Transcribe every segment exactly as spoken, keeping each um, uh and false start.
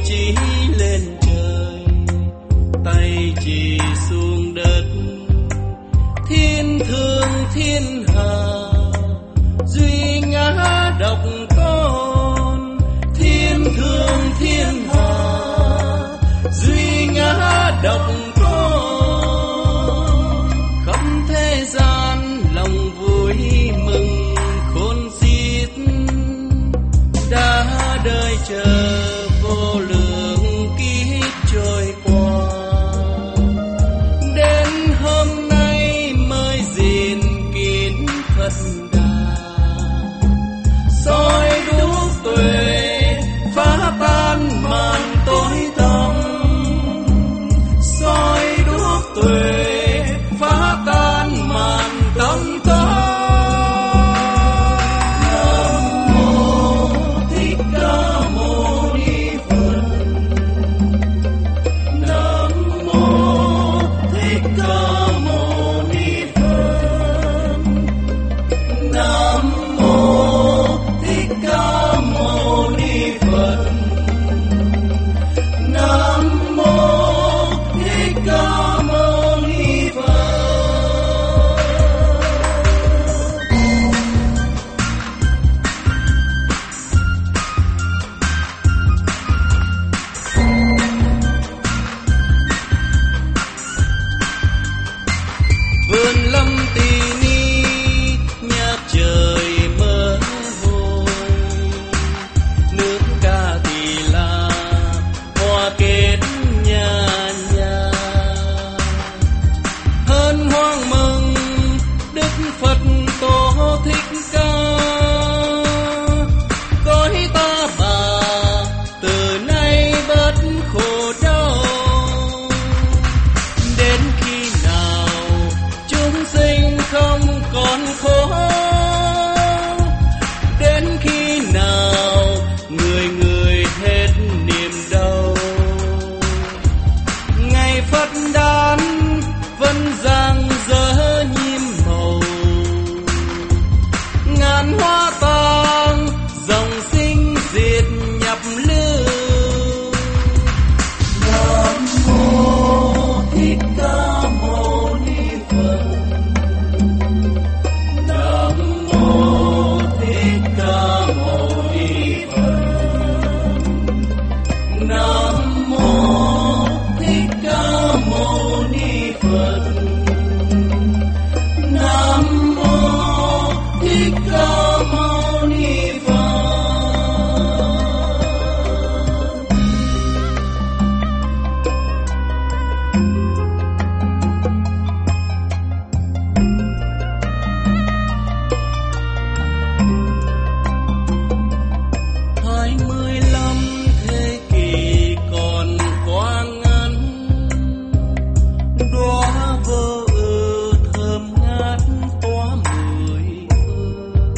chỉ lên trời, tay chỉ xuống đất. Thiên thương thiên hà, duy ngã độc tôn. Thiên thương thiên hà, duy ngã độc tôn. Khắp thế gian lòng vui mừng khôn xiết, đã đời chờ vô lượng kiếp trôi qua. Đến hôm nay mới gìn kín Phật đà, soi đuốc tuệ phá tan màn tối tăm. Soi đuốc tuệ phá tan màn tối tăm. Vườn lâm tỳ ni nhạc trời mơ hồ, nước ca tỳ la hoa kết nhà nhà. Hân hoan mừng Đức Phật Tổ Thích Ca, cõi ta bà từ nay bớt khổ đau. Đến khi nào chúng sinh không còn khổ, đến khi nào người người hết niềm đau. Ngày Phật đản vẫn giang dở nhiệm màu, ngàn hoa tàng dòng sinh diệt nhập lưu. Nam mô Thích Ca Mâu Ni Phật. Nam mô Thích Ca Mâu Ni Phật. Nam mô Thích Ca Mâu Ni Phật. Nam mô Thích Ca Mâu Ni Phật. Hai mươi lăm thế kỷ còn quá ngắn, đóa vô ưu thơm ngát tỏa mười phương.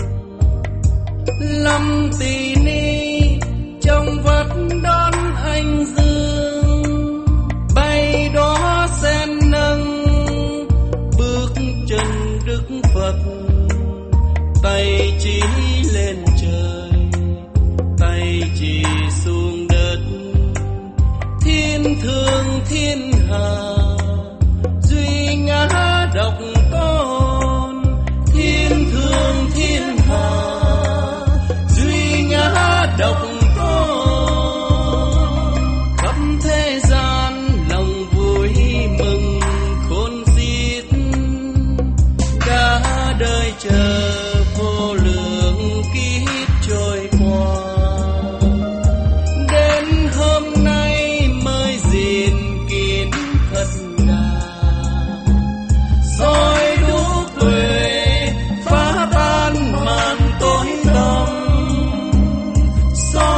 Lâm tỳ ni trong vắt đón anh dương, bay đó sen nâng bước chân Đức Phật. Tay chỉ lên trời, tay chỉ xuống đất. Thiên thương thiên hà, duy ngã độc tôn. Thiên thương thiên hà, duy ngã độc tôn. Khắp thế gian lòng vui mừng khôn xiết, đã đời chờ vô lượng kiếp trôi qua. Đến hôm nay mới gìn kín Phật đà, soi đuốc tuệ phá tan màn tối tăm. Soi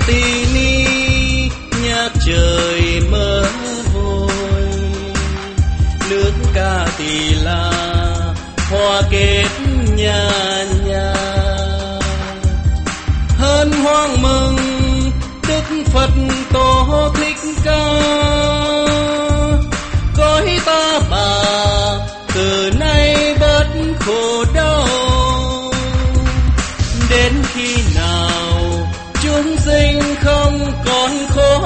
tỳ ni nhạc trời mơ vội, nước Ca Tỳ La hoa kết nhà nhà. Hân hoan mừng Đức Phật Tổ Thích Ca, cõi ta bà từ nay bớt khổ đau. Đến khi nào chúng sinh không còn khổ,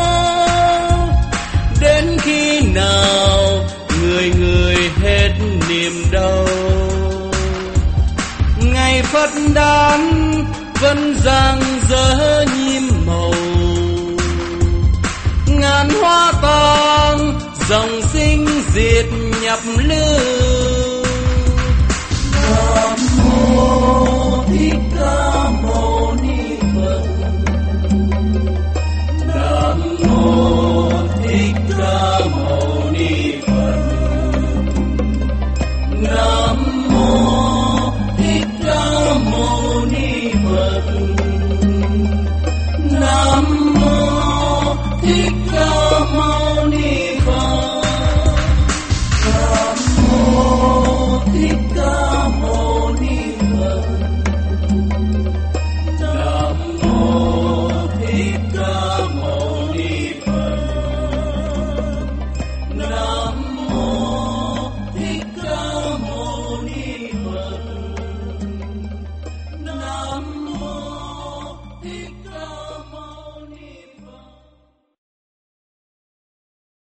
đến khi nào người người hết niềm đau. Ngày Phật đản vẫn giang dở nhiệm màu, ngàn hoa tang dòng sinh diệt nhập lưu.